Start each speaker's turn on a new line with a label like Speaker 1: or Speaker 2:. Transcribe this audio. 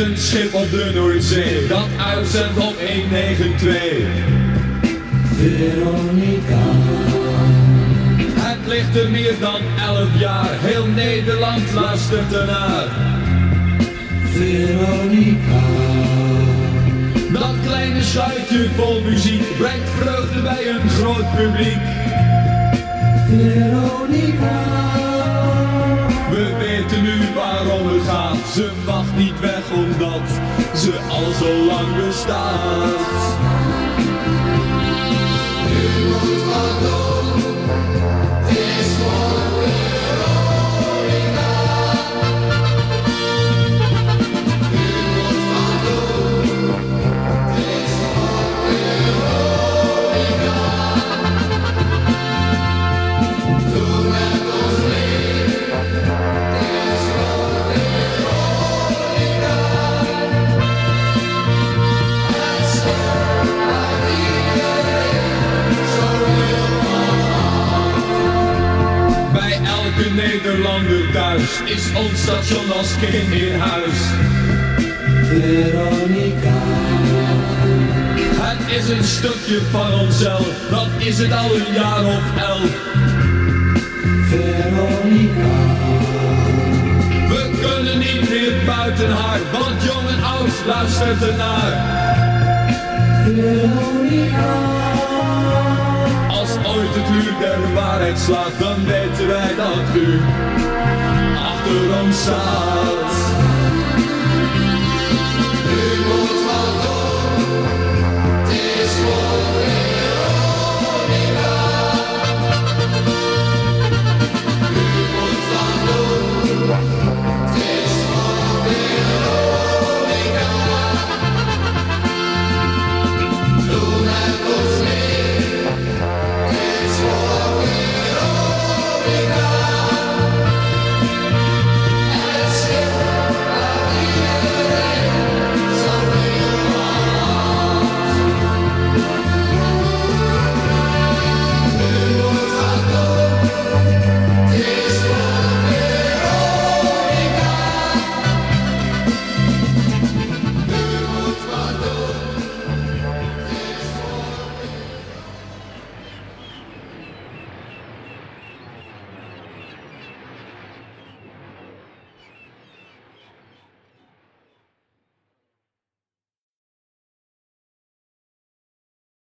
Speaker 1: een schip op de Noordzee dat uitzendt op 192.
Speaker 2: Veronica.
Speaker 1: Het ligt er meer dan 11 jaar, heel Nederland luistert ernaar.
Speaker 2: Veronica.
Speaker 1: Dat kleine schuitje vol muziek brengt vreugde bij een groot publiek.
Speaker 2: Veronica.
Speaker 1: We weten nu waarom het gaat, ze mag niet weg omdat ze al zo lang bestaat.
Speaker 2: U moet wat doen, het is voor Veronica. U moet wat doen, het is voor Veronica. Doe met ons mee, het is voor Veronica. Het schip laat iedereen zoveel van.
Speaker 1: Bij elke Nederlander thuis is ons station als kind in huis.
Speaker 2: Veronica.
Speaker 1: Het is een stukje van onszelf, dat is het al een jaar of 11.
Speaker 2: Veronica.
Speaker 1: We kunnen niet meer buiten haar, want jong en oud luistert ernaar.
Speaker 2: Veronica.
Speaker 1: Als ooit het uur der waarheid slaat, dan weten wij dat u achter ons staat.